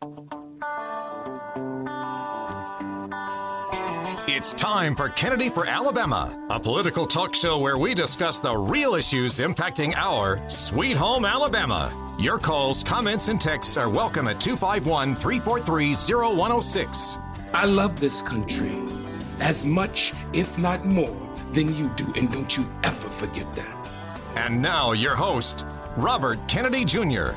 It's time for Kennedy for Alabama, a political talk show where we discuss the real issues impacting our sweet home Alabama. Your calls, comments, and texts are welcome at 251-343-0106. I love this country as much, if not more, than you do, and don't you ever forget that. And now your host, Robert Kennedy Jr.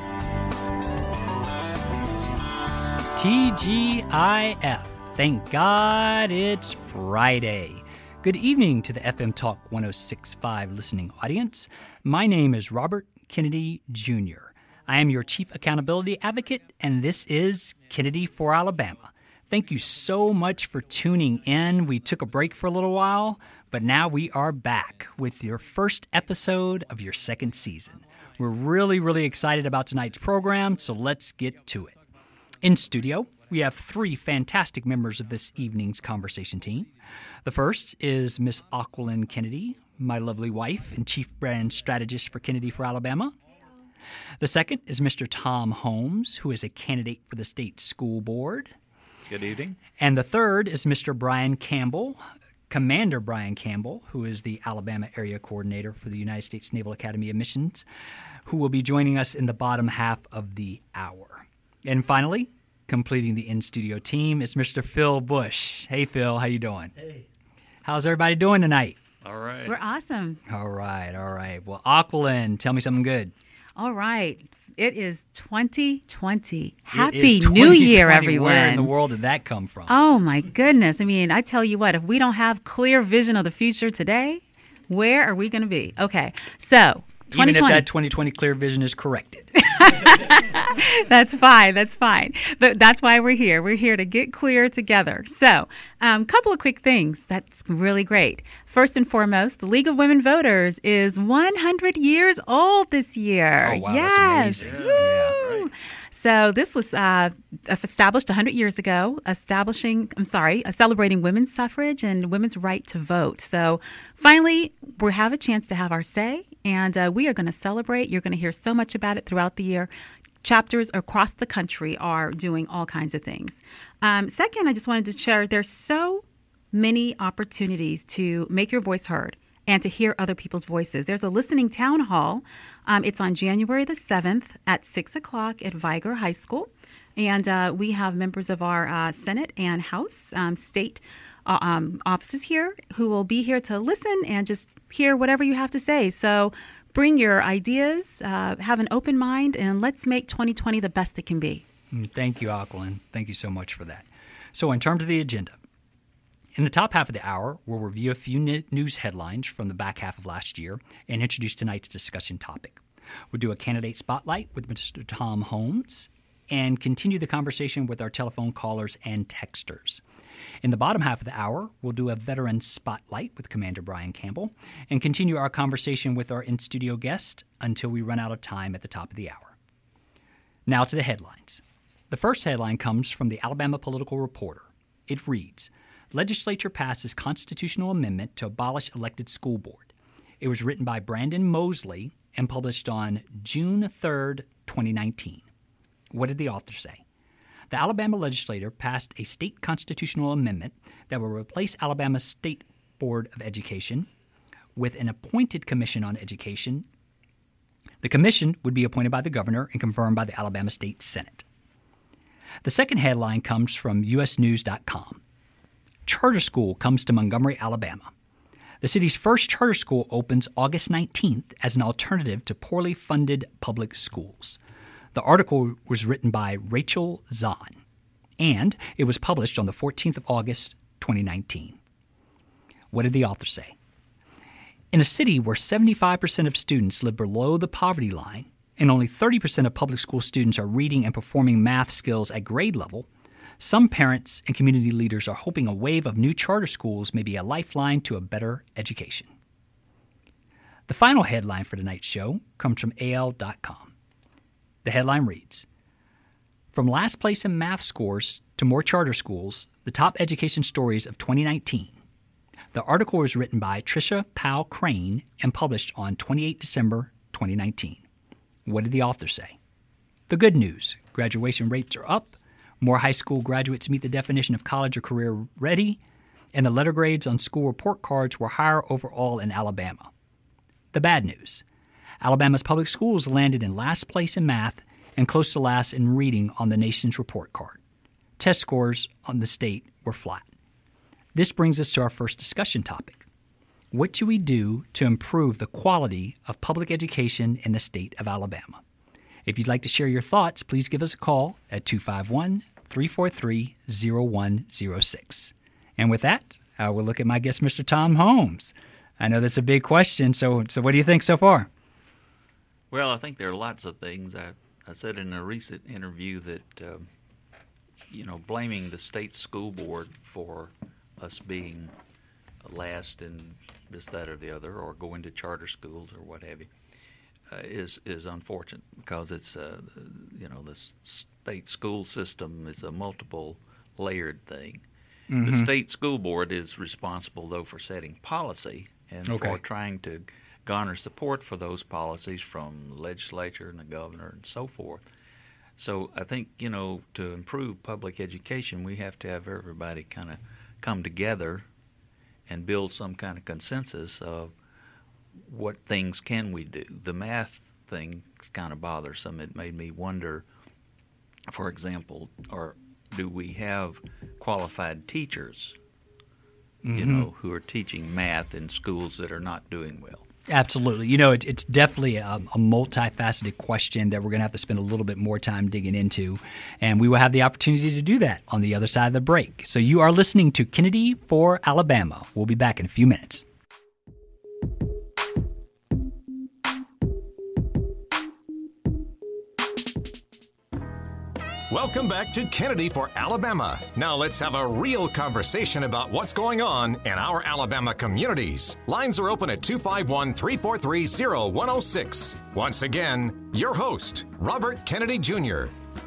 TGIF. Thank God it's Friday. Good evening to the FM Talk 106.5 listening audience. My name is Robert Kennedy Jr. I am your Chief Accountability Advocate, and this is Kennedy for Alabama. Thank you so much for tuning in. We took a break for a little while, but now we are back with your first episode of your second season. We're really excited about tonight's program, so let's get to it. In studio, we have three fantastic members of this evening's conversation team. The first is Miss Aquilyn Kennedy, my lovely wife and Chief Brand Strategist for Kennedy for Alabama. The second is Mr. Tom Holmes, who is a candidate for the state school board. Good evening. And the third is Mr. Brian Campbell, Commander Brian Campbell, who is the Alabama Area Coordinator for the United States Naval Academy of Missions, who will be joining us in the bottom half of the hour. And finally, completing the in-studio team is Mr. Phil Bush. Hey, Phil, how you doing? Hey. How's everybody doing tonight? All right. We're awesome. All right. Well, Aquilyn, tell me something good. All right. It is 2020. It Happy is New Year, 2020. everyone. Where in the world did that come from? Oh, my goodness. I mean, I tell you what, if we don't have clear vision of the future today, where are we going to be? Okay. So, 2020. Even if that 2020 clear vision is corrected. That's fine. But that's why we're here. We're here to get clear together. So, couple of quick things. That's really great. First and foremost, the League of Women Voters is 100 years old this year. Oh, wow, yes. that's amazing. Woo! Yeah, right. So this was established 100 years ago, celebrating women's suffrage and women's right to vote. So finally, we have a chance to have our say, and we are going to celebrate. You're going to hear so much about it throughout the year. Chapters across the country are doing all kinds of things. Second, I just wanted to share there's so many opportunities to make your voice heard and to hear other people's voices. There's a listening town hall. It's on January the 7th at 6 o'clock at Viger High School. And we have members of our Senate and House state offices here who will be here to listen and just hear whatever you have to say. So bring your ideas, have an open mind, and let's make 2020 the best it can be. Thank you, Aquilyn. Thank you so much for that. So in terms of the agenda, in the top half of the hour, we'll review a few news headlines from the back half of last year and introduce tonight's discussion topic. We'll do a candidate spotlight with Mr. Tom Holmes and continue the conversation with our telephone callers and texters. In the bottom half of the hour, we'll do a veteran spotlight with Commander Brian Campbell and continue our conversation with our in-studio guest until we run out of time at the top of the hour. Now to the headlines. The first headline comes from the Alabama Political Reporter. It reads, Legislature passes constitutional amendment to abolish elected school board. It was written by Brandon Mosley and published on June 3rd, 2019. What did the author say? The Alabama legislature passed a state constitutional amendment that will replace Alabama's State Board of Education with an appointed commission on education. The commission would be appointed by the governor and confirmed by the Alabama State Senate. The second headline comes from usnews.com. Charter school comes to Montgomery, Alabama. The city's first charter school opens August 19th as an alternative to poorly funded public schools. The article was written by Rachel Zahn, and it was published on the 14th of August, 2019. What did the author say? In a city where 75% of students live below the poverty line and only 30% of public school students are reading and performing math skills at grade level, some parents and community leaders are hoping a wave of new charter schools may be a lifeline to a better education. The final headline for tonight's show comes from AL.com. The headline reads, From last place in math scores to more charter schools, the top education stories of 2019. The article was written by Tricia Powell Crane and published on 28 December 2019. What did the author say? The good news, graduation rates are up, More high school graduates meet the definition of college or career ready, and the letter grades on school report cards were higher overall in Alabama. The bad news: Alabama's public schools landed in last place in math and close to last in reading on the nation's report card. Test scores on the state were flat. This brings us to our first discussion topic. What should we do to improve the quality of public education in the state of Alabama? If you'd like to share your thoughts, please give us a call at 251-343-0106. And with that, we'll look at my guest, Mr. Tom Holmes. I know that's a big question, so what do you think so far? Well, I think there are lots of things. I said in a recent interview that, blaming the state school board for us being last in this, that, or the other, or going to charter schools or what have you, is unfortunate because it's, the state school system is a multiple layered thing. Mm-hmm. The state school board is responsible, though, for setting policy and for trying to garner support for those policies from the legislature and the governor and so forth. So I think, to improve public education, we have to have everybody kind of come together and build some kind of consensus of what things can we do. The math thing is kind of bothersome. It made me wonder, for example, do we have qualified teachers, who are teaching math in schools that are not doing well? Absolutely. It's definitely a multifaceted question that we're going to have to spend a little bit more time digging into, and we will have the opportunity to do that on the other side of the break. So you are listening to Kennedy for Alabama. We'll be back in a few minutes. Welcome back to Kennedy for Alabama. Now let's have a real conversation about what's going on in our Alabama communities. Lines are open at 251-343-0106. Once again, your host, Robert Kennedy Jr.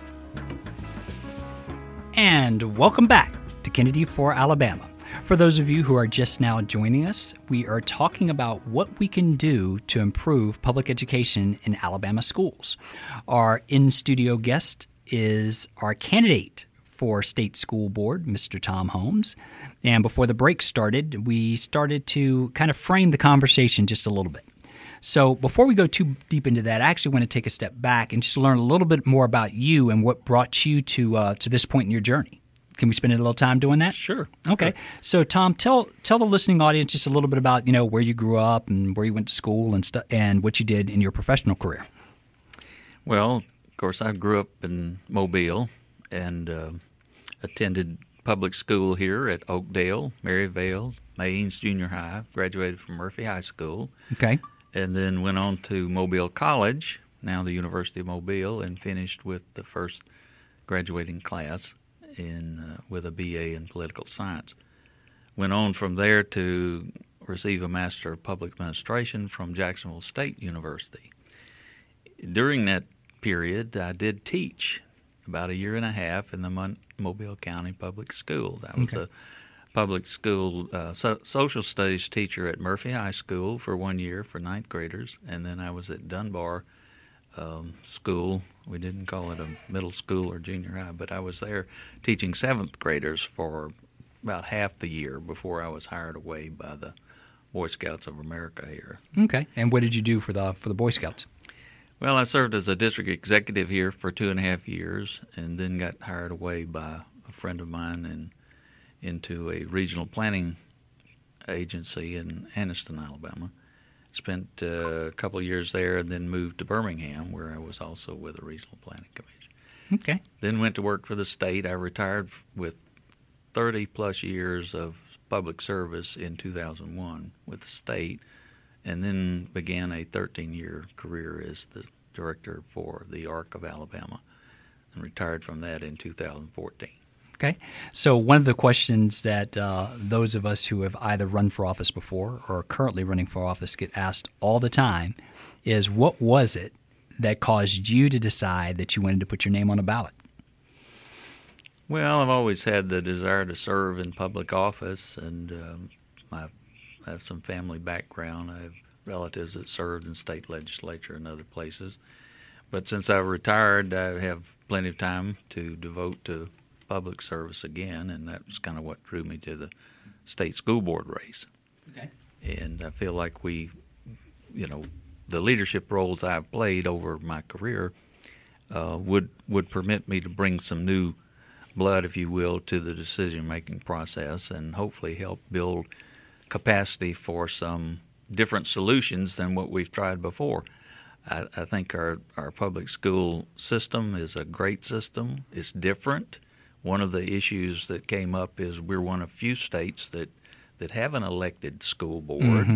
And welcome back to Kennedy for Alabama. For those of you who are just now joining us, we are talking about what we can do to improve public education in Alabama schools. Our in-studio guest is our candidate for state school board, Mr. Tom Holmes. And before the break started, we started to kind of frame the conversation just a little bit. So before we go too deep into that, I actually want to take a step back and just learn a little bit more about you and what brought you to this point in your journey. Can we spend a little time doing that? Sure. Okay. Sure. So, Tom, tell the listening audience just a little bit about, where you grew up and where you went to school and what you did in your professional career. Well, of course, I grew up in Mobile and attended public school here at Oakdale, Maryvale, Maynes Junior High, graduated from Murphy High School. Okay. And then went on to Mobile College, now the University of Mobile, and finished with the first graduating class with a BA in political science. Went on from there to receive a Master of Public Administration from Jacksonville State University. During that period, I did teach about a year and a half in the Mobile County Public School. That was a public school social studies teacher at Murphy High School for 1 year for ninth graders, and then I was at Dunbar School. We didn't call it a middle school or junior high, but I was there teaching seventh graders for about half the year before I was hired away by the Boy Scouts of America here. Okay. And what did you do for the Boy Scouts? Well, I served as a district executive here for 2.5 years and then got hired away by a friend of mine into a regional planning agency in Anniston, Alabama. Spent a couple of years there and then moved to Birmingham, where I was also with a regional planning commission. Okay. Then went to work for the state. I retired with 30-plus years of public service in 2001 with the state, and then began a 13-year career as the director for the ARC of Alabama, and retired from that in 2014. Okay. So one of the questions that those of us who have either run for office before or are currently running for office get asked all the time is, what was it that caused you to decide that you wanted to put your name on a ballot? Well, I've always had the desire to serve in public office, and I have some family background. I have relatives that served in state legislature and other places. But since I've retired, I have plenty of time to devote to public service again, and that's kind of what drew me to the state school board race. Okay. And I feel like the leadership roles I've played over my career would permit me to bring some new blood, if you will, to the decision-making process and hopefully help build capacity for some different solutions than what we've tried before. I think our public school system is a great system. It's different. One of the issues that came up is we're one of few states that have an elected school board. Mm-hmm.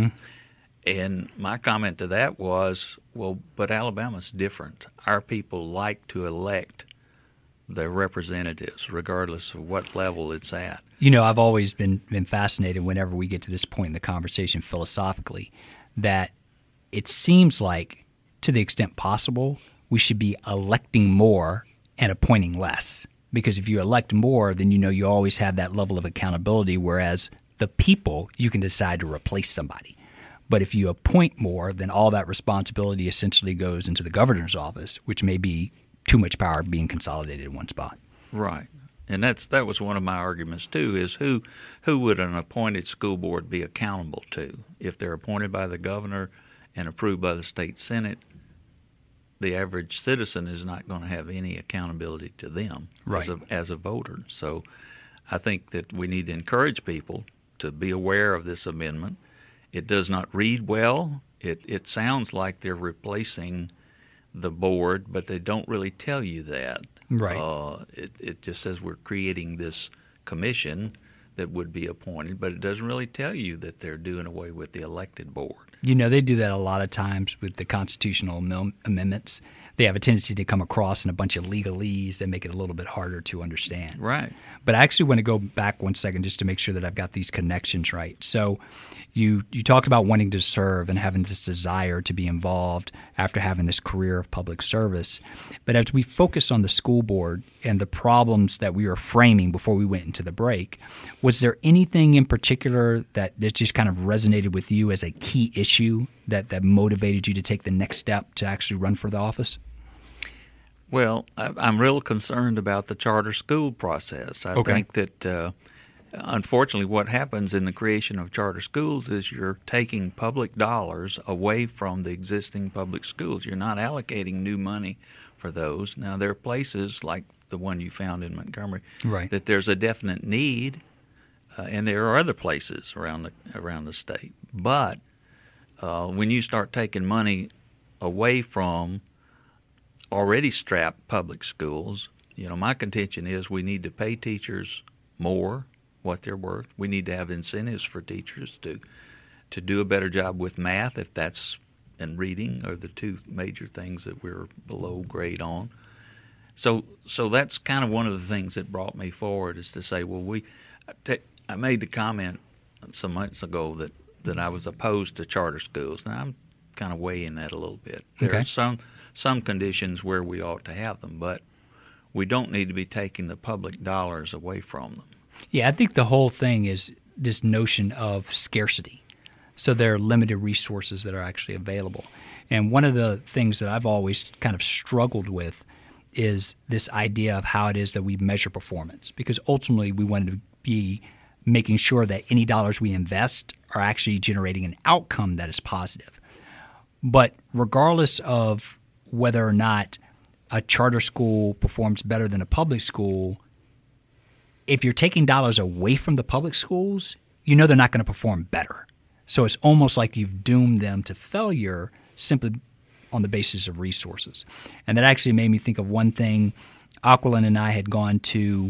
And my comment to that was, well, but Alabama's different. Our people like to elect their representatives, regardless of what level it's at. You know, I've always been fascinated whenever we get to this point in the conversation philosophically that it seems like, to the extent possible, we should be electing more and appointing less. Because if you elect more, then you always have that level of accountability, whereas the people, you can decide to replace somebody. But if you appoint more, then all that responsibility essentially goes into the governor's office, which may be too much power being consolidated in one spot. Right. And that was one of my arguments, too, is who would an appointed school board be accountable to? If they're appointed by the governor and approved by the state senate, the average citizen is not going to have any accountability to them as a voter. So I think that we need to encourage people to be aware of this amendment. It does not read well. It sounds like they're replacing the board, but they don't really tell you that. Right. It just says we're creating this commission that would be appointed, but it doesn't really tell you that they're doing away with the elected board. They do that a lot of times with the constitutional amendments. They have a tendency to come across in a bunch of legalese that make it a little bit harder to understand. Right. But I actually want to go back one second just to make sure that I've got these connections right. So you talked about wanting to serve and having this desire to be involved after having this career of public service. But as we focused on the school board and the problems that we were framing before we went into the break, was there anything in particular that just kind of resonated with you as a key issue that motivated you to take the next step to actually run for the office? Well, I'm real concerned about the charter school process. I think that, unfortunately, what happens in the creation of charter schools is you're taking public dollars away from the existing public schools. You're not allocating new money for those. Now, there are places like the one you found in Montgomery that there's a definite need, and there are other places around the state. But when you start taking money away from already strapped public schools, my contention is we need to pay teachers more what they're worth. We need to have incentives for teachers to do a better job with math, if that's and reading are the two major things that we're below grade on. So that's kind of one of the things that brought me forward, is to say, well, I made the comment some months ago that I was opposed to charter schools. Now I'm kind of weighing that a little bit. There are some conditions where we ought to have them, but we don't need to be taking the public dollars away from them. Yeah, I think the whole thing is this notion of scarcity. So there are limited resources that are actually available. And one of the things that I've always kind of struggled with is this idea of how it is that we measure performance, because ultimately we want to be making sure that any dollars we invest are actually generating an outcome that is positive. But regardless of whether or not a charter school performs better than a public school, if you're taking dollars away from the public schools, they're not going to perform better. So it's almost like you've doomed them to failure simply on the basis of resources. And that actually made me think of one thing. Aquilin and I had gone to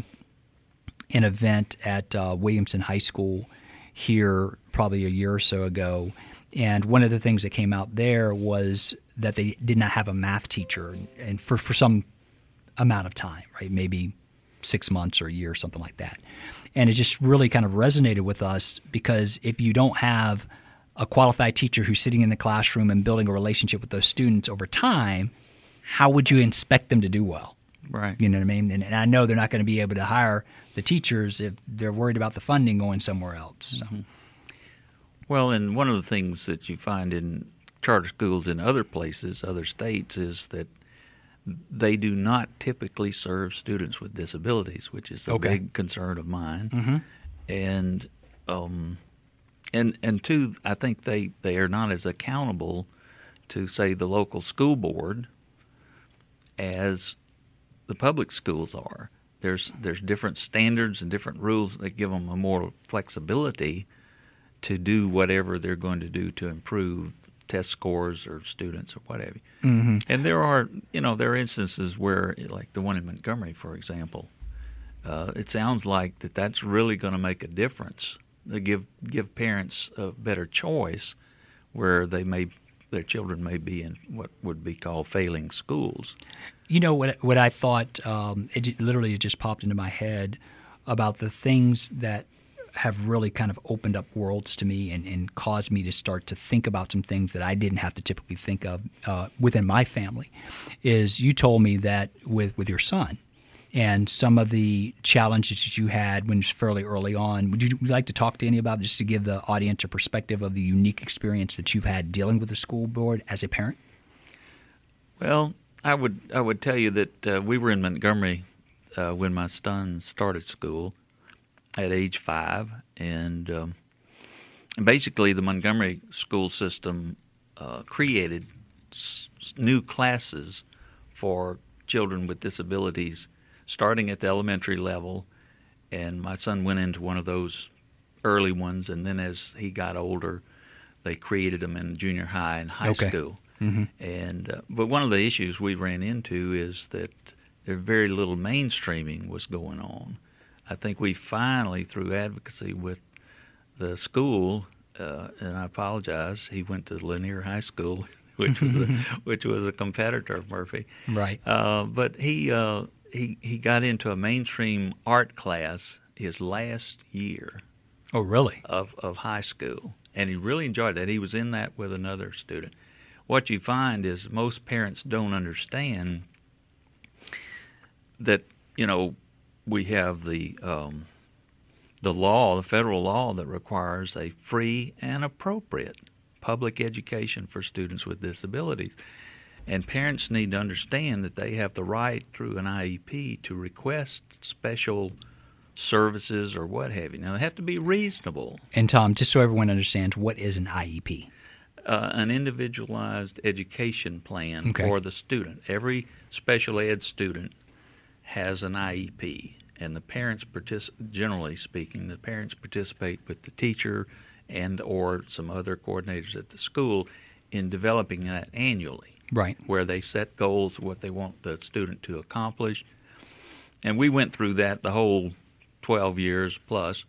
an event at Williamson High School here probably a year or so ago, and one of the things that came out there was that they did not have a math teacher and for some amount of time, right? Maybe 6 months or a year or something like that. And it just really kind of resonated with us, because if you don't have a qualified teacher who's sitting in the classroom and building a relationship with those students over time, how would you expect them to do well? Right. You know what I mean? And I know they're not going to be able to hire the teachers if they're worried about the funding going somewhere else. So. Mm-hmm. Well, and one of the things that you find in charter schools in other places, other states, is that they do not typically serve students with disabilities, which is a big concern of mine. And two, I think they are not as accountable to, say, the local school board as the public schools are. There's different standards and different rules that give them a more flexibility to do whatever they're going to do to improve test scores or students or whatever. And there are instances where, like the one in Montgomery, for example, it sounds like that's really going to make a difference. They give parents a better choice where their children may be in what would be called failing schools. You know what I thought? It just popped into my head about the things that have really kind of opened up worlds to me and caused me to start to think about some things that I didn't have to typically think of within my family. Is you told me that with your son and some of the challenges that you had when it was fairly early on. Would you like to talk to any about just to give the audience a perspective of the unique experience that you've had dealing with the school board as a parent? Well, I would tell you that we were in Montgomery when my son started school at age 5, and basically the Montgomery school system created new classes for children with disabilities starting at the elementary level, and my son went into one of those early ones, and then as he got older, they created them in junior high and high school. And but one of the issues we ran into is that there very little mainstreaming was going on. I think we finally, through advocacy with the school, and I apologize, he went to Lanier High School, which was a competitor of Murphy. Right. But he got into a mainstream art class his last year. Oh, really? Of high school, and he really enjoyed that. He was in that with another student. What you find is most parents don't understand that, we have the law, the federal law that requires a free and appropriate public education for students with disabilities. And parents need to understand that they have the right through an IEP to request special services or what have you. Now, they have to be reasonable. And Tom, just so everyone understands, what is an IEP? An individualized education plan for the student. Every special ed student has an IEP, and the parents generally speaking, the parents participate with the teacher and or some other coordinators at the school in developing that annually. Right. Where they set goals, what they want the student to accomplish. And we went through that the whole 12 years plus.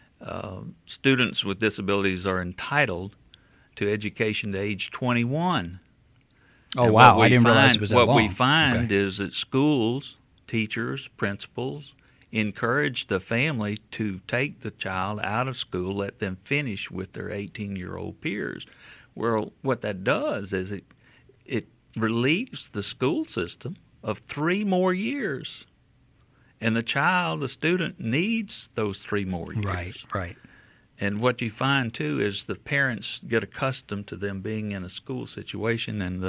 Students with disabilities are entitled to education to age 21. Oh, and wow. I didn't realize it was that long. What we find is that schools, teachers, principals encourage the family to take the child out of school, let them finish with their 18-year-old peers. Well, what that does is it relieves the school system of 3 more years. And the student needs those 3 more years. Right. And what you find, too, is the parents get accustomed to them being in a school situation, and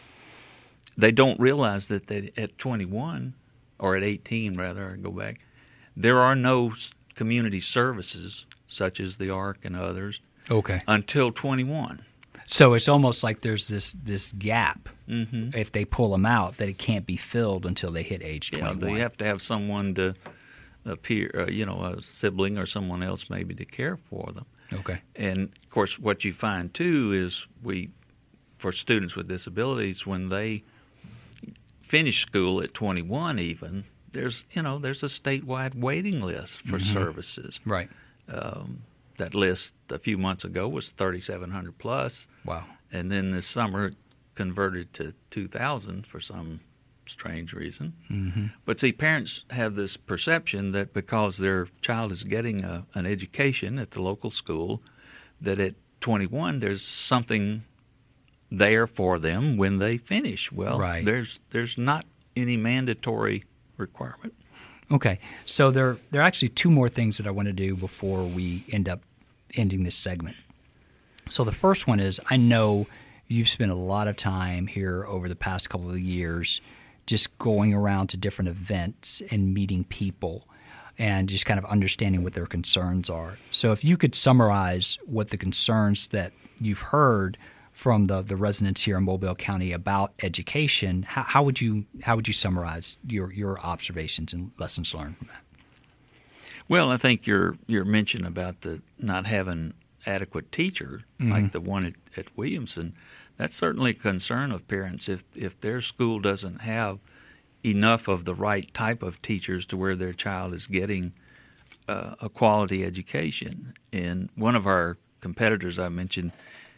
they don't realize that at 21, or at 18, rather, I go back, there are no community services, such as the ARC and others, until 21. So it's almost like there's this gap, if they pull them out, that it can't be filled until they hit age 21. They have to have someone to appear, a sibling or someone else maybe to care for them. Okay. And, of course, what you find, too, is for students with disabilities, when they finish school at 21 even, there's a statewide waiting list for services. Right. That list a few months ago was 3,700 plus. Wow. And then this summer it converted to 2,000 for some strange reason. But see, parents have this perception that because their child is getting an education at the local school, that at 21 there's something there for them when they finish. Well, there's not any mandatory requirement. Okay, so there are actually 2 more things that I want to do before we end up ending this segment. So the first one is, I know you've spent a lot of time here over the past couple of years just going around to different events and meeting people and just kind of understanding what their concerns are. So if you could summarize what the concerns that you've heard from the residents here in Mobile County about education, how would you summarize your observations and lessons learned from that? Well, I think your mention about the not having adequate teacher, like the one at Williamson, that's certainly a concern of parents. If their school doesn't have enough of the right type of teachers to where their child is getting a quality education. And one of our competitors I mentioned,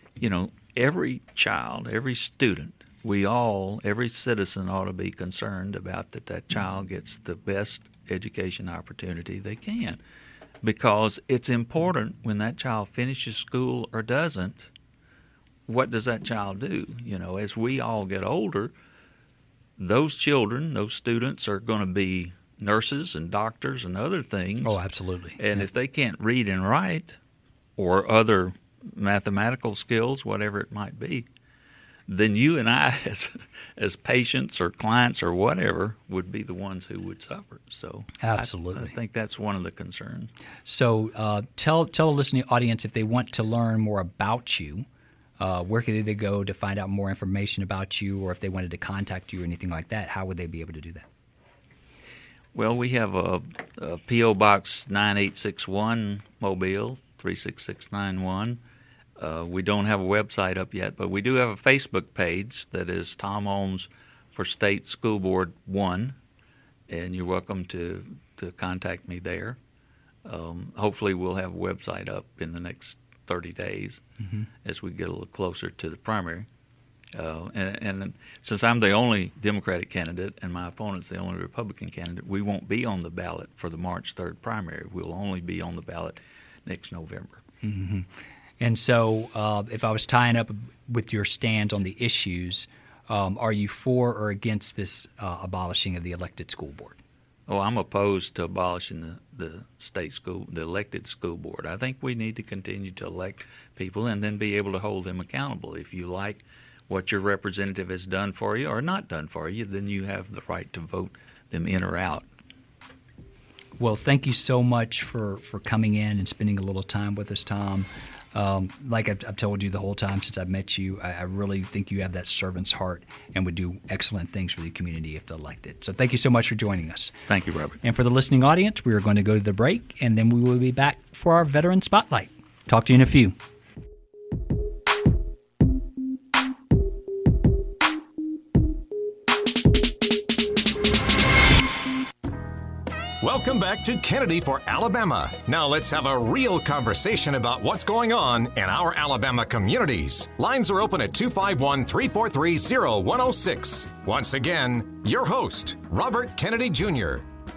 every child, every student, every citizen ought to be concerned about that child gets the best education opportunity they can, because it's important when that child finishes school or doesn't, what does that child do? As we all get older, those children, those students are going to be nurses and doctors and other things. Oh, absolutely. And if they can't read and write or other mathematical skills, whatever it might be, then you and I, as patients or clients or whatever, would be the ones who would suffer. So absolutely, I think that's one of the concerns. So tell the listening audience, if they want to learn more about you, where could they go to find out more information about you, or if they wanted to contact you or anything like that, how would they be able to do that? Well, we have a P.O. Box 9861, Mobile 36691. We don't have a website up yet, but we do have a Facebook page that is Tom Holmes for State School Board 1, and you're welcome to contact me there. Hopefully we'll have a website up in the next 30 days as we get a little closer to the primary. And since I'm the only Democratic candidate and my opponent's the only Republican candidate, we won't be on the ballot for the March 3rd primary. We'll only be on the ballot next November. Mm-hmm. And so if I was tying up with your stand on the issues, are you for or against this abolishing of the elected school board? Oh, I'm opposed to abolishing the elected school board. I think we need to continue to elect people and then be able to hold them accountable. If you like what your representative has done for you or not done for you, then you have the right to vote them in or out. Well, thank you so much for coming in and spending a little time with us, Tom. Like I've told you the whole time since I've met you, I really think you have that servant's heart and would do excellent things for the community if elected. So thank you so much for joining us. Thank you, Robert. And for the listening audience, we are going to go to the break, and then we will be back for our Veteran Spotlight. Talk to you in a few. Welcome back to Kennedy for Alabama. Now let's have a real conversation about what's going on in our Alabama communities. Lines are open at 251-343-0106. Once again, your host, Robert Kennedy Jr.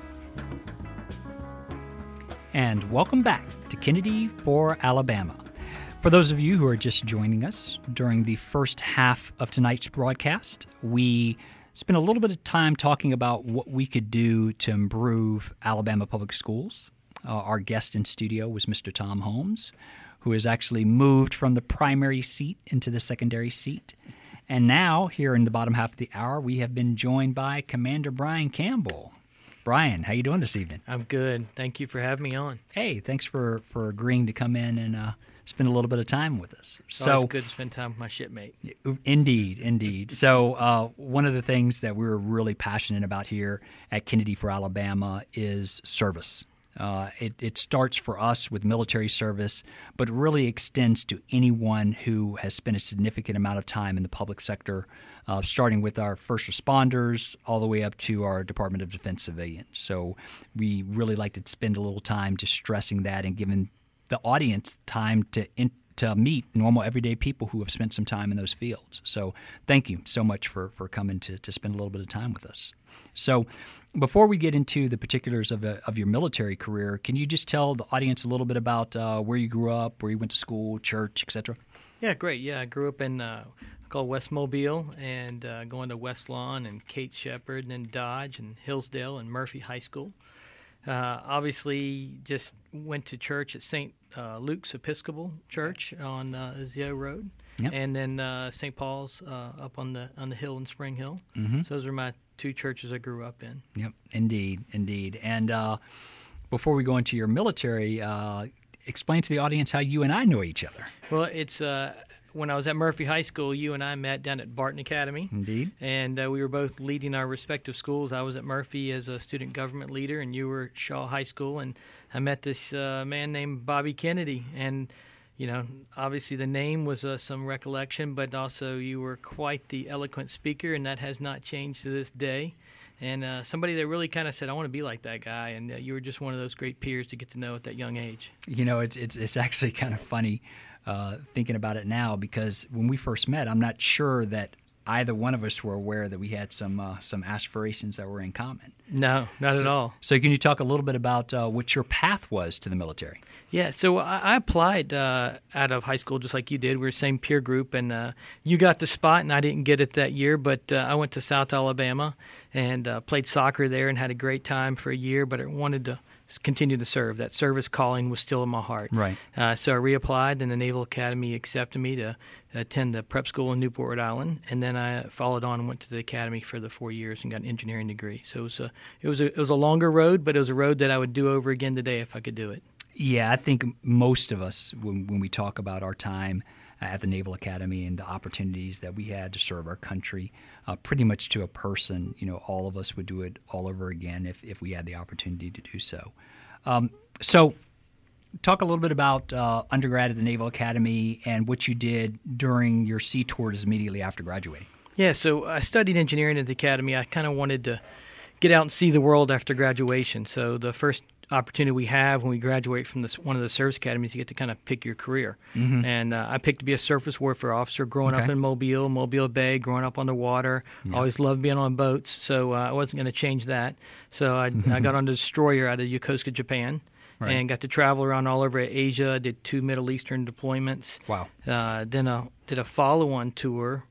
And welcome back to Kennedy for Alabama. For those of you who are just joining us, during the first half of tonight's broadcast, we spent a little bit of time talking about what we could do to improve Alabama public schools. Our guest in studio was Mr. Tom Holmes, who has actually moved from the primary seat into the secondary seat. And now, here in the bottom half of the hour, we have been joined by Commander Brian Campbell. Brian, how you doing this evening? I'm good. Thank you for having me on. Hey, thanks for agreeing to come in and spend a little bit of time with us. It's good to spend time with my shipmate. Indeed. So one of the things that we're really passionate about here at Kennedy for Alabama is service. It starts for us with military service, but really extends to anyone who has spent a significant amount of time in the public sector, starting with our first responders all the way up to our Department of Defense civilians. So we really like to spend a little time just stressing that and giving the audience time to meet normal, everyday people who have spent some time in those fields. So thank you so much for coming to spend a little bit of time with us. So before we get into the particulars of your military career, can you just tell the audience a little bit about where you grew up, where you went to school, church, etc.? Yeah, great. Yeah, I grew up in called West Mobile and going to West Lawn and Kate Shepherd and then Dodge and Hillsdale and Murphy High School. Obviously, just went to church at St. Luke's Episcopal Church on Zio Road, Yep. and then St. Paul's up on the hill in Spring Hill. Mm-hmm. So those are my two churches I grew up in. Yep, indeed. And before we go into your military, explain to the audience how you and I know each other. Well, it's when I was at Murphy High School, you and I met down at Barton Academy. Indeed. And we were both leading our respective schools. I was at Murphy as a student government leader, and you were at Shaw High School. And I met this man named Bobby Kennedy. And, you know, obviously the name was some recollection, but also you were quite the eloquent speaker, and that has not changed to this day. And somebody that really kind of said, I want to be like that guy. And you were just one of those great peers to get to know at that young age. You know, it's actually kind of funny thinking about it now, because when we first met, I'm not sure that either one of us were aware that we had some aspirations that were in common. No, not at all. So can you talk a little bit about what your path was to the military? Yeah, so I applied out of high school just like you did. We were the same peer group, and you got the spot, and I didn't get it that year, but I went to South Alabama and played soccer there and had a great time for a year, but I wanted to continue to serve. That service calling was still in my heart. Right. So I reapplied, and the Naval Academy accepted me to attend the prep school in Newport, Rhode Island, and then I followed on and went to the academy for the 4 years and got an engineering degree. So it was a longer road, but it was a road that I would do over again today if I could do it. Yeah, I think most of us, when we talk about our time at the Naval Academy and the opportunities that we had to serve our country, pretty much to a person, you know, all of us would do it all over again if we had the opportunity to do so. So talk a little bit about undergrad at the Naval Academy and what you did during your sea tours immediately after graduating. Yeah, so I studied engineering at the academy. I kind of wanted to get out and see the world after graduation. So the first opportunity we have when we graduate from one of the service academies, you get to kind of pick your career. Mm-hmm. And I picked to be a surface warfare officer growing up in Mobile Bay, growing up on the water. Yeah. Always loved being on boats, so I wasn't going to change that. So I got on the destroyer out of Yokosuka, Japan. Right. And got to travel around all over Asia. Did 2 Middle Eastern deployments. Wow. Then did a follow-on tour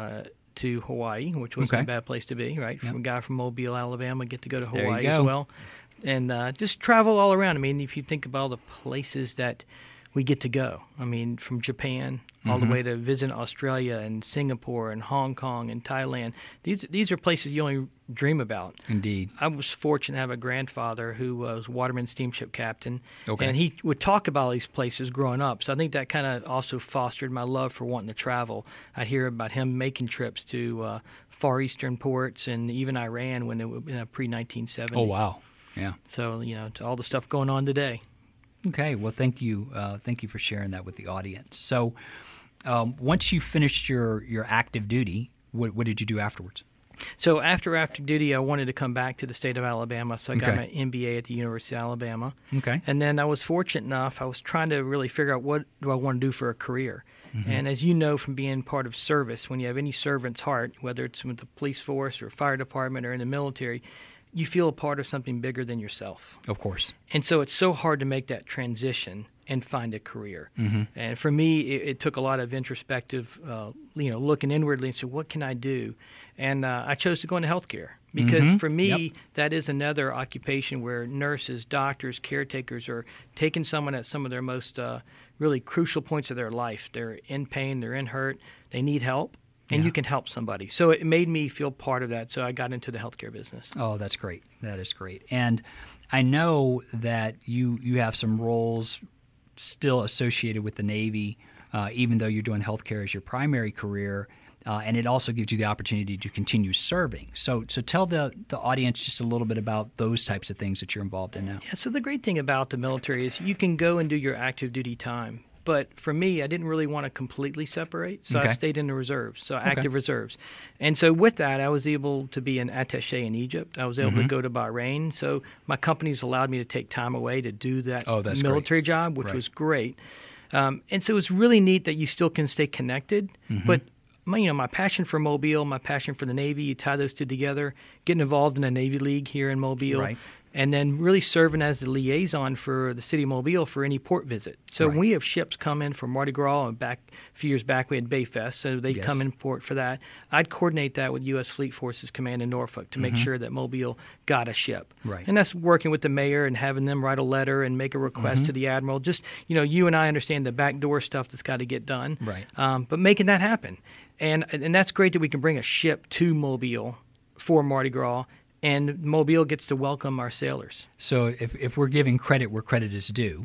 to Hawaii, which wasn't a bad place to be, right? From a guy from Mobile, Alabama, get to go to Hawaii as well. And just travel all around. I mean, if you think about all the places that we get to go, I mean, from Japan all the way to visit Australia and Singapore and Hong Kong and Thailand. These are places you only dream about. Indeed. I was fortunate to have a grandfather who was waterman steamship captain, and he would talk about all these places growing up. So I think that kind of also fostered my love for wanting to travel. I'd hear about him making trips to Far Eastern ports and even Iran when it was pre-1970. Oh, wow. Yeah. So, you know, to all the stuff going on today. Okay. Well, thank you. Thank you for sharing that with the audience. So once you finished your active duty, what did you do afterwards? So after active duty, I wanted to come back to the state of Alabama, so I got my MBA at the University of Alabama. Okay. And then I was fortunate enough, I was trying to really figure out what do I want to do for a career. Mm-hmm. And as you know from being part of service, when you have any servant's heart, whether it's with the police force or fire department or in the military, you feel a part of something bigger than yourself. Of course. And so it's so hard to make that transition and find a career. Mm-hmm. And for me, it took a lot of introspective, looking inwardly and saying, what can I do? And I chose to go into healthcare because for me, that is another occupation where nurses, doctors, caretakers are taking someone at some of their most really crucial points of their life. They're in pain, they're in hurt, they need help. And you can help somebody. So it made me feel part of that. So I got into the healthcare business. Oh, that's great. That is great. And I know that you have some roles still associated with the Navy, even though you're doing healthcare as your primary career. And it also gives you the opportunity to continue serving. So tell the audience just a little bit about those types of things that you're involved in now. Yeah, so the great thing about the military is you can go and do your active duty time. But for me, I didn't really want to completely separate, so I stayed in the reserves, so active reserves. And so with that, I was able to be an attaché in Egypt. I was able to go to Bahrain. So my companies allowed me to take time away to do that military job, which was great. And so it's really neat that you still can stay connected. But my passion for Mobile, my passion for the Navy, you tie those two together, getting involved in a Navy League here in Mobile. Right. And then really serving as the liaison for the city of Mobile for any port visit. So when we have ships come in for Mardi Gras, and a few years back we had Bayfest, so they'd come in port for that. I'd coordinate that with U.S. Fleet Forces Command in Norfolk to make sure that Mobile got a ship. Right. And that's working with the mayor and having them write a letter and make a request to the admiral. Just, you and I understand the backdoor stuff that's got to get done. Right. But making that happen. And that's great that we can bring a ship to Mobile for Mardi Gras, and Mobile gets to welcome our sailors. So if we're giving credit where credit is due,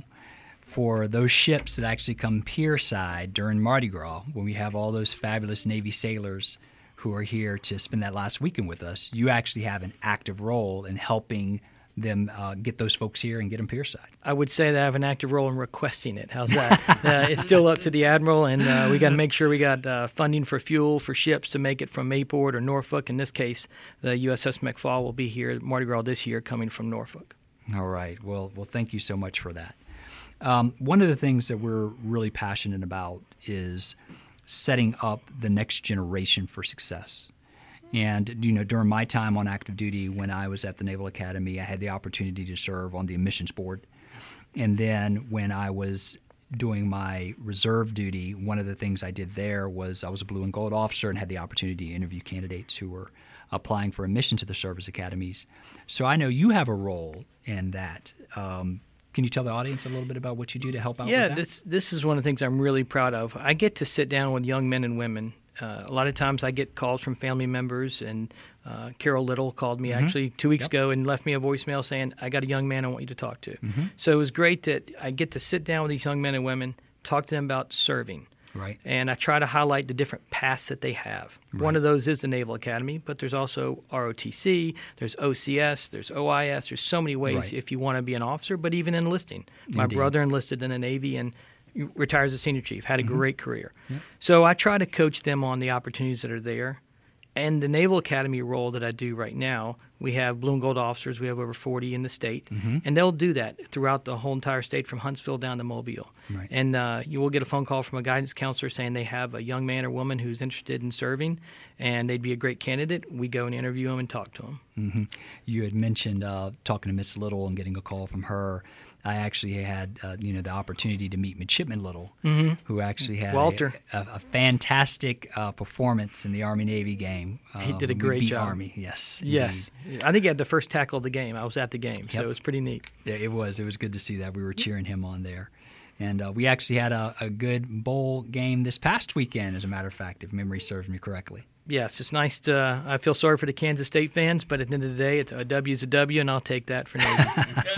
for those ships that actually come pierside during Mardi Gras, when we have all those fabulous Navy sailors who are here to spend that last weekend with us, you actually have an active role in helping them get those folks here and get them pierside. I would say that I have an active role in requesting it. How's that? It's still up to the Admiral, and we got to make sure we got funding for fuel for ships to make it from Mayport or Norfolk. In this case, the USS McFall will be here at Mardi Gras this year coming from Norfolk. All right. Well, thank you so much for that. One of the things that we're really passionate about is setting up the next generation for success. And, during my time on active duty when I was at the Naval Academy, I had the opportunity to serve on the admissions board. And then when I was doing my reserve duty, one of the things I did there was I was a blue and gold officer and had the opportunity to interview candidates who were applying for admission to the service academies. So I know you have a role in that. Can you tell the audience a little bit about what you do to help out with that? Yeah, this is one of the things I'm really proud of. I get to sit down with young men and women. A lot of times I get calls from family members, and Carol Little called me actually 2 weeks ago and left me a voicemail saying, I got a young man I want you to talk to. So it was great that I get to sit down with these young men and women, talk to them about serving. Right. And I try to highlight the different paths that they have. Right. One of those is the Naval Academy, but there's also ROTC, there's OCS, there's OIS. There's so many ways if you want to be an officer, but even enlisting. My brother enlisted in the Navy and retired as a senior chief, had a great career. Yep. So I try to coach them on the opportunities that are there. And the Naval Academy role that I do right now, we have blue and gold officers. We have over 40 in the state. And they'll do that throughout the whole entire state from Huntsville down to Mobile. Right. And you will get a phone call from a guidance counselor saying they have a young man or woman who's interested in serving and they'd be a great candidate. We go and interview them and talk to them. You had mentioned talking to Miss Little and getting a call from her. I actually had the opportunity to meet Midshipman Little, who actually had a fantastic performance in the Army-Navy game. He did a great job. Army, yes. Yes. I think he had the first tackle of the game. I was at the game, so it was pretty neat. Yeah, it was. It was good to see that. We were cheering him on there. And we actually had a good bowl game this past weekend, as a matter of fact, if memory serves me correctly. Yes, it's nice to I feel sorry for the Kansas State fans, but at the end of the day, a W is a W, and I'll take that for Navy.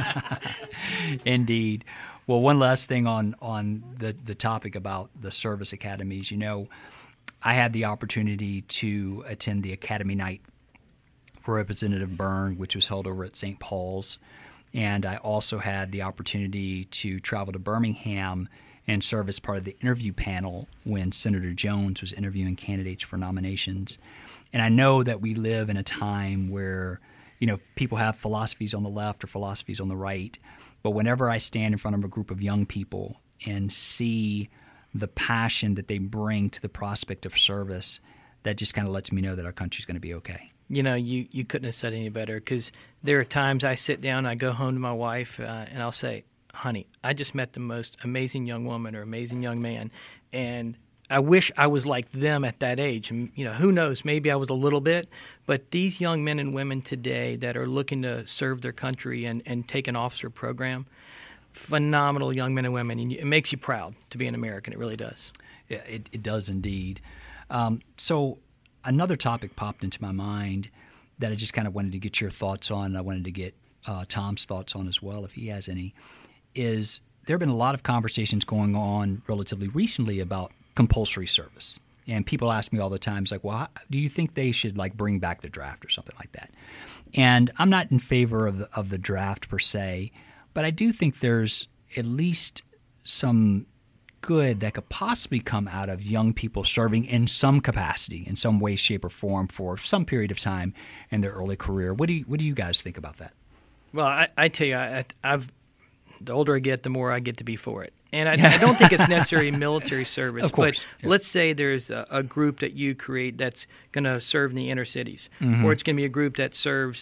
Indeed. Well, one last thing on the topic about the service academies. I had the opportunity to attend the Academy Night for Representative Byrne, which was held over at St. Paul's. And I also had the opportunity to travel to Birmingham and serve as part of the interview panel when Senator Jones was interviewing candidates for nominations. And I know that we live in a time where, people have philosophies on the left or philosophies on the right. But whenever I stand in front of a group of young people and see the passion that they bring to the prospect of service, that just kind of lets me know that our country's going to be okay. You couldn't have said any better, because there are times I sit down, I go home to my wife, and I'll say, honey, I just met the most amazing young woman or amazing young man, and I wish I was like them at that age. And, who knows, maybe I was a little bit, but these young men and women today that are looking to serve their country and take an officer program, phenomenal young men and women, and it makes you proud to be an American. It really does. Yeah, it does indeed. So another topic popped into my mind that I just kind of wanted to get your thoughts on, and I wanted to get Tom's thoughts on as well, if he has any, is there have been a lot of conversations going on relatively recently about compulsory service. And people ask me all the time, it's like, well, do you think they should bring back the draft or something like that? And I'm not in favor of the draft per se, but I do think there's at least some good that could possibly come out of young people serving in some capacity, in some way, shape, or form for some period of time in their early career. What do you guys think about that? Well, I tell you, the older I get, the more I get to be for it. And I don't think it's necessarily military service. Of course. But let's say there's a group that you create that's going to serve in the inner cities, or it's going to be a group that serves,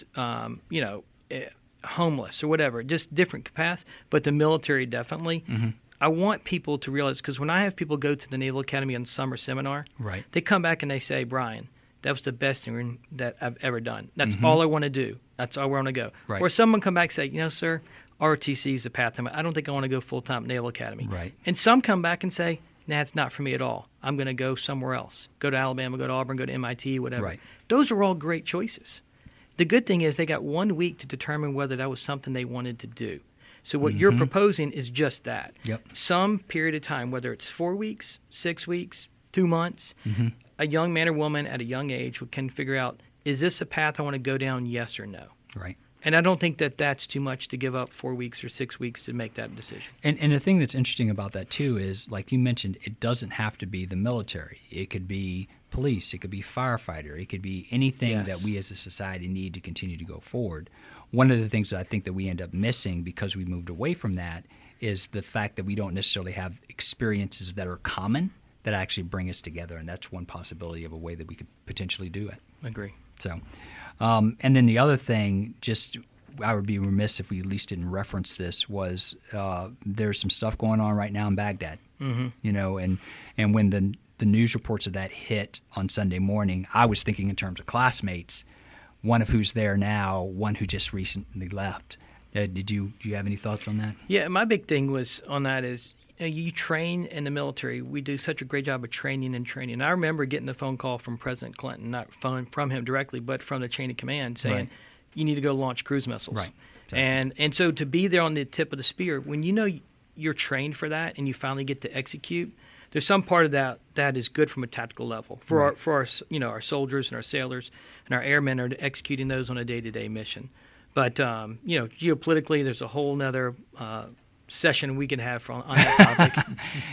homeless or whatever, just different capacities. But the military definitely. I want people to realize, because when I have people go to the Naval Academy on summer seminar, they come back and they say, Brian, that was the best thing that I've ever done. That's all I want to do. That's all I want to go. Right. Or someone come back and say, sir, ROTC is the path. I don't think I want to go full-time at Naval Academy. Right. And some come back and say, nah, it's not for me at all. I'm going to go somewhere else. Go to Alabama, go to Auburn, go to MIT, whatever. Right. Those are all great choices. The good thing is they got 1 week to determine whether that was something they wanted to do. So what you're proposing is just that. Yep. Some period of time, whether it's 4 weeks, 6 weeks, 2 months, a young man or woman at a young age can figure out, is this a path I want to go down, yes or no? Right. And I don't think that that's too much to give up 4 weeks or 6 weeks to make that decision. And the thing that's interesting about that, too, is, like you mentioned, it doesn't have to be the military. It could be police. It could be firefighter. It could be anything that we as a society need to continue to go forward. One of the things that I think that we end up missing because we moved away from that is the fact that we don't necessarily have experiences that are common that actually bring us together, and that's one possibility of a way that we could potentially do it. I agree. So, and then the other thing, just I would be remiss if we at least didn't reference this, was there's some stuff going on right now in Baghdad. You know, and when the news reports of that hit on Sunday morning, I was thinking in terms of classmates, one of who's there now, one who just recently left. Do you have any thoughts on that? Yeah, my big thing was on that is you train in the military. We do such a great job of training. I remember getting a phone call from President Clinton, not from him directly, but from the chain of command saying, you need to go launch cruise missiles. Right. Exactly. And so to be there on the tip of the spear, when you know you're trained for that and you finally get to execute, there's some part of that is good from a tactical level for our soldiers and our sailors and our airmen are executing those on a day-to-day mission. But geopolitically, there's a whole nother session we can have on that topic.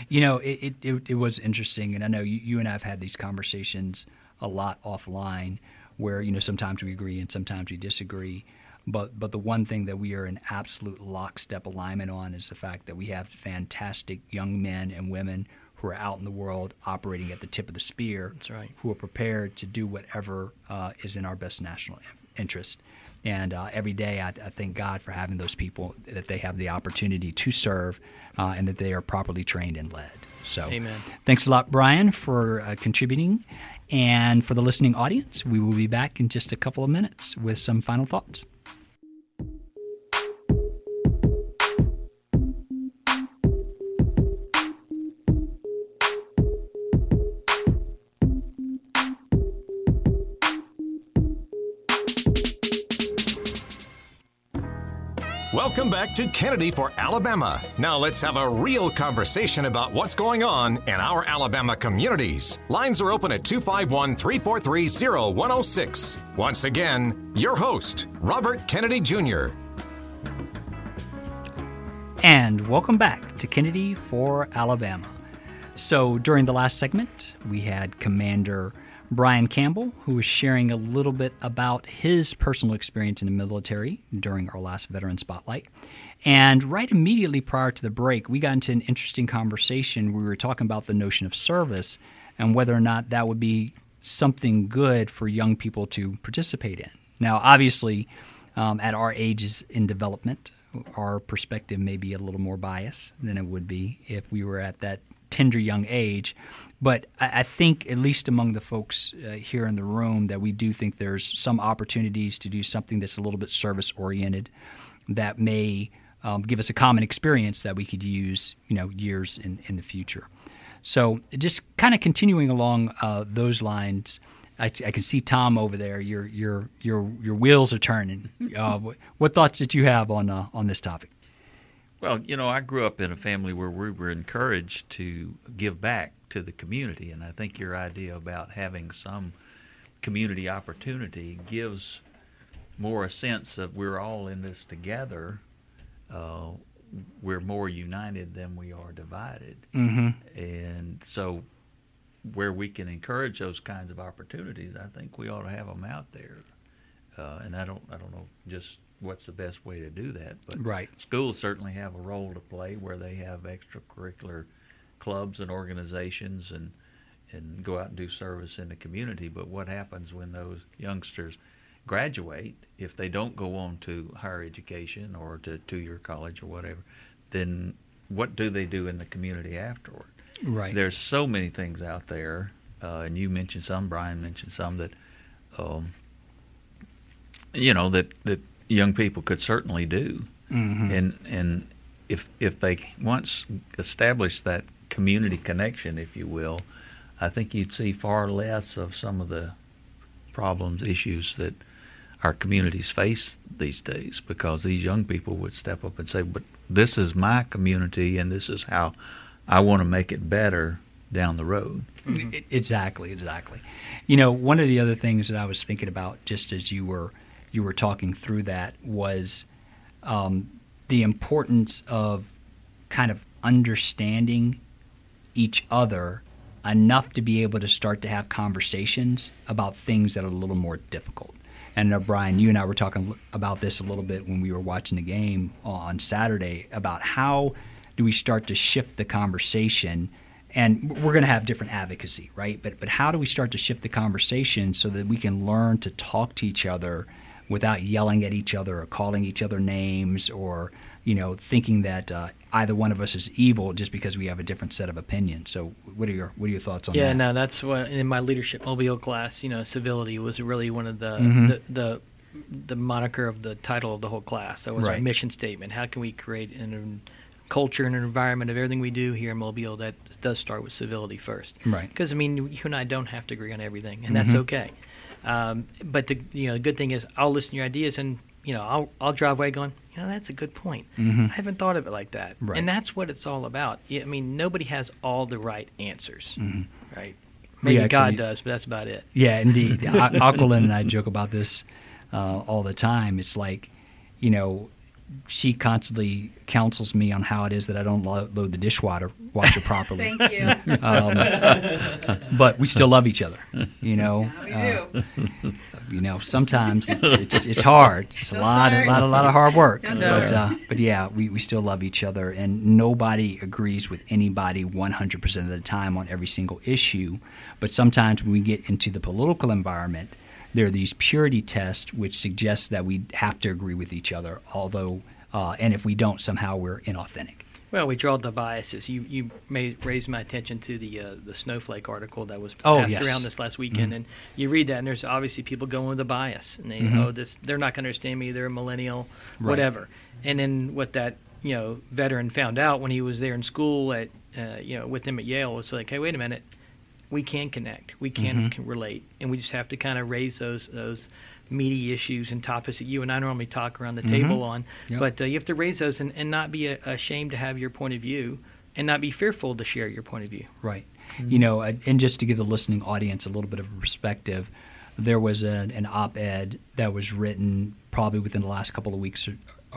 It was interesting, and I know you and I have had these conversations a lot offline, where sometimes we agree and sometimes we disagree. But the one thing that we are in absolute lockstep alignment on is the fact that we have fantastic young men and women who are out in the world operating at the tip of the spear. That's right. Who are prepared to do whatever is in our best national interest. And every day I thank God for having those people, that they have the opportunity to serve and that they are properly trained and led. So Amen. Thanks a lot, Brian, for contributing. And for the listening audience, we will be back in just a couple of minutes with some final thoughts. Welcome back to Kennedy for Alabama. Now let's have a real conversation about what's going on in our Alabama communities. Lines are open at 251-343-0106. Once again, your host, Robert Kennedy Jr. And welcome back to Kennedy for Alabama. So during the last segment, we had Commander Brian Campbell, who was sharing a little bit about his personal experience in the military during our last Veteran Spotlight. And right immediately prior to the break, we got into an interesting conversation. We were talking about the notion of service and whether or not that would be something good for young people to participate in. Now, obviously, at our ages in development, our perspective may be a little more biased than it would be if we were at that tender young age. But I think, at least among the folks here in the room, that we do think there's some opportunities to do something that's a little bit service-oriented that may give us a common experience that we could use, years in the future. So just kind of continuing along those lines, I can see Tom over there. Your wheels are turning. What thoughts did you have on this topic? Well, I grew up in a family where we were encouraged to give back to the community, and I think your idea about having some community opportunity gives more a sense of we're all in this together. We're more united than we are divided. Mm-hmm. And so where we can encourage those kinds of opportunities, I think we ought to have them out there. And I don't know just what's the best way to do that. But right. Schools certainly have a role to play where they have extracurricular clubs and organizations and go out and do service in the community. But what happens when those youngsters graduate, if they don't go on to higher education or to two-year college or whatever, then what do they do in the community afterward? Right. There's so many things out there, and you mentioned some, Brian mentioned some, that that young people could certainly do. Mm-hmm. And if they once establish that community connection, if you will, I think you'd see far less of some of the problems, issues that our communities face these days, because these young people would step up and say, but this is my community and this is how I want to make it better down the road. Mm-hmm. Exactly. You know, one of the other things that I was thinking about just as you were talking through that was the importance of kind of understanding each other enough to be able to start to have conversations about things that are a little more difficult. And I know, Brian, you and I were talking about this a little bit when we were watching the game on Saturday about how do we start to shift the conversation. And we're going to have different advocacy, right? But how do we start to shift the conversation so that we can learn to talk to each other without yelling at each other or calling each other names or, you know, thinking that either one of us is evil just because we have a different set of opinions. So what are your thoughts on that? Yeah, no, that's what in my leadership Mobile class, you know, civility was really one of the moniker of the title of the whole class. That was our mission statement. How can we create a culture and an environment of everything we do here in Mobile that does start with civility first? Right. Because, I mean, you and I don't have to agree on everything, and that's okay. But the good thing is I'll listen to your ideas, and I'll drive away going, that's a good point. I haven't thought of it like that. Right. And that's what it's all about. I mean, nobody has all the right answers, right? Maybe God does, but that's about it. Yeah, indeed. Aquilin and I joke about this all the time. It's like, she constantly counsels me on how it is that I don't load the dishwasher properly. Thank you. But we still love each other. Yeah, we do. Sometimes it's hard. It's a lot of hard work. But yeah, we still love each other, and nobody agrees with anybody 100% of the time on every single issue. But sometimes when we get into the political environment, there are these purity tests which suggest that we have to agree with each other, although, and if we don't, somehow we're inauthentic. Well, we draw the biases. You may raise my attention to the Snowflake article that was passed around this last weekend, and you read that, and there's obviously people going with a bias, and they're not going to understand me. They're a millennial, whatever. And then what that veteran found out when he was there in school at with them at Yale was like, hey, wait a minute. We can connect. We can relate, and we just have to kind of raise those meaty issues and topics that you and I normally talk around the table on. Yep. But you have to raise those and not be ashamed to have your point of view, and not be fearful to share your point of view. Right. And just to give the listening audience a little bit of perspective, there was an op-ed that was written probably within the last couple of weeks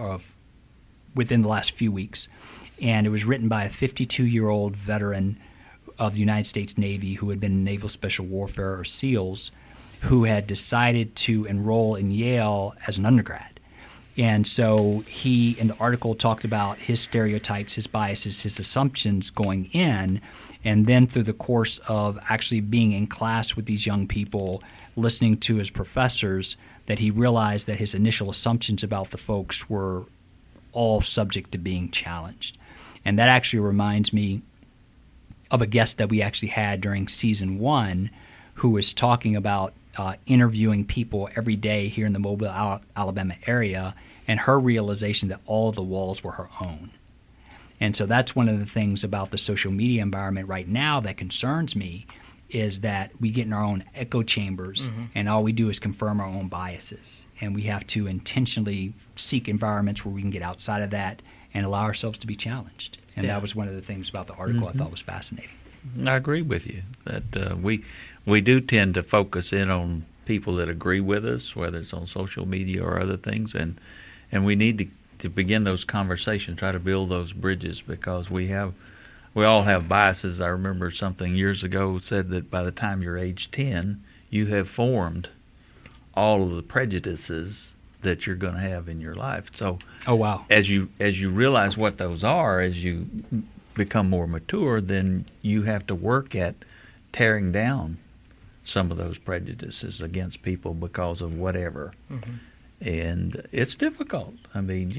within the last few weeks, and it was written by a 52-year-old veteran of the United States Navy who had been in Naval Special Warfare, or SEALs, who had decided to enroll in Yale as an undergrad. And so he, in the article, talked about his stereotypes, his biases, his assumptions going in, and then through the course of actually being in class with these young people, listening to his professors, that he realized that his initial assumptions about the folks were all subject to being challenged. And that actually reminds me of a guest that we actually had during season 1 who was talking about interviewing people every day here in the Mobile, Alabama area, and her realization that all of the walls were her own. And so that's one of the things about the social media environment right now that concerns me, is that we get in our own echo chambers and all we do is confirm our own biases. And we have to intentionally seek environments where we can get outside of that and allow ourselves to be challenged. And that was one of the things about the article I thought was fascinating. I agree with you that we do tend to focus in on people that agree with us, whether it's on social media or other things, and we need to begin those conversations, try to build those bridges, because we all have biases. I remember something years ago said that by the time you're age 10, you have formed all of the prejudices that you're going to have in your life. So, as you realize what those are, as you become more mature, then you have to work at tearing down some of those prejudices against people because of whatever. And it's difficult. I mean,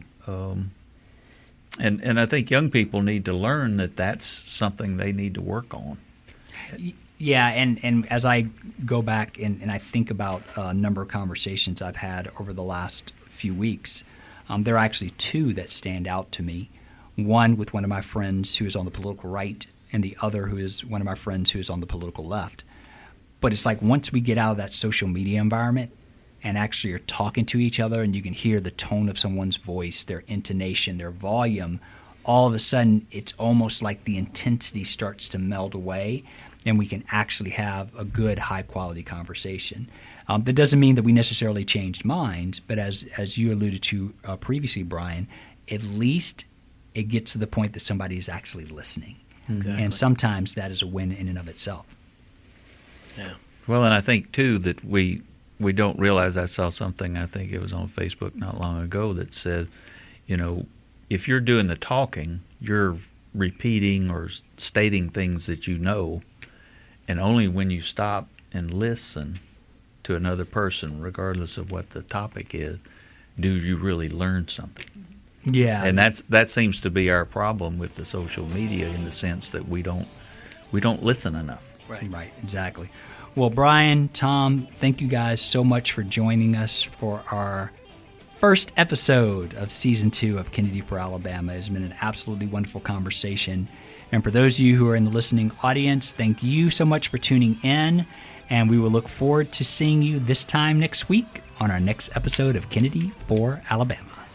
and I think young people need to learn that that's something they need to work on. Yeah, and as I go back and I think about a number of conversations I've had over the last few weeks, there are actually two that stand out to me. One with one of my friends who is on the political right, and the other who is one of my friends who is on the political left. But it's like once we get out of that social media environment and actually are talking to each other, and you can hear the tone of someone's voice, their intonation, their volume, all of a sudden it's almost like the intensity starts to melt away, and we can actually have a good, high-quality conversation. That doesn't mean that we necessarily changed minds, but as you alluded to previously, Brian, at least it gets to the point that somebody is actually listening. Exactly. And sometimes that is a win in and of itself. Yeah. Well, and I think, too, that we don't realize, I saw something, I think it was on Facebook not long ago, that said, if you're doing the talking, you're repeating or stating things that you know, and only when you stop and listen to another person, regardless of what the topic is, do you really learn something. Yeah. And that seems to be our problem with the social media, in the sense that we don't listen enough. Right, exactly. Well, Brian, Tom, thank you guys so much for joining us for our first episode of Season 2 of Kennedy for Alabama. It's been an absolutely wonderful conversation. And for those of you who are in the listening audience, thank you so much for tuning in. And we will look forward to seeing you this time next week on our next episode of Kennedy for Alabama.